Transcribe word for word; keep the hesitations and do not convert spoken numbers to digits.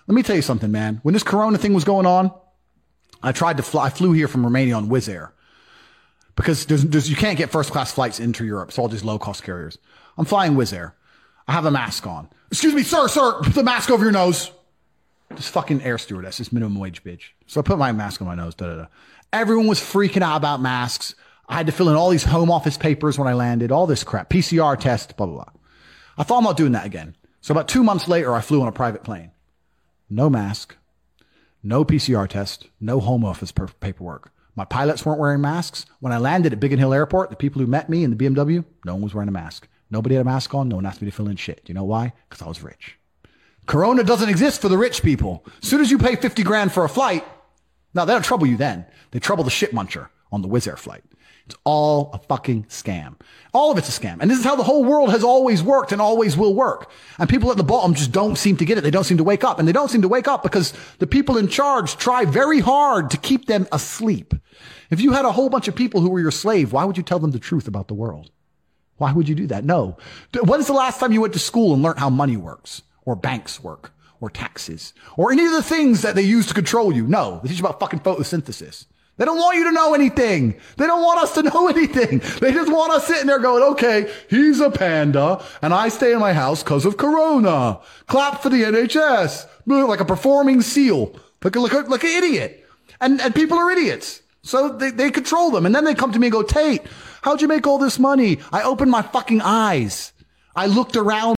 Let me tell you something, man. When this Corona thing was going on, I tried to fly. I flew here from Romania on Wizz Air because there's, there's, you can't get first class flights into Europe. It's all these low cost carriers. I'm flying Wizz Air. I have a mask on. Excuse me, sir, sir, put the mask over your nose. This fucking air stewardess, this minimum wage bitch. So I put my mask on my nose. Da, da, da. Everyone was freaking out about masks. I had to fill in all these home office papers when I landed, all this crap, P C R test, blah, blah, blah. I thought I'm not doing that again. So about two months later, I flew on a private plane. No mask, no P C R test, no home office per- paperwork. My pilots weren't wearing masks. When I landed at Biggin Hill Airport, the people who met me in the B M W, no one was wearing a mask. Nobody had a mask on. No one asked me to fill in shit. Do you know why? Because I was rich. Corona doesn't exist for the rich people. As soon as you pay fifty grand for a flight, no, they don't trouble you then. They trouble the shit muncher on the Wizz Air flight. It's all a fucking scam. All of it's a scam. And this is how the whole world has always worked and always will work. And people at the bottom just don't seem to get it. They don't seem to wake up. And they don't seem to wake up because the people in charge try very hard to keep them asleep. If you had a whole bunch of people who were your slave, why would you tell them the truth about the world? Why would you do that? No. When's the last time you went to school and learned how money works or banks work or taxes or any of the things that they use to control you? No. They teach you about fucking photosynthesis. They don't want you to know anything. They don't want us to know anything. They just want us sitting there going, okay, he's a panda and I stay in my house because of Corona. Clap for the N H S. Like a performing seal. Like a, like a, like an idiot. And, and people are idiots. So they, they control them. And then they come to me and go, Tate, how'd you make all this money? I opened my fucking eyes. I looked around.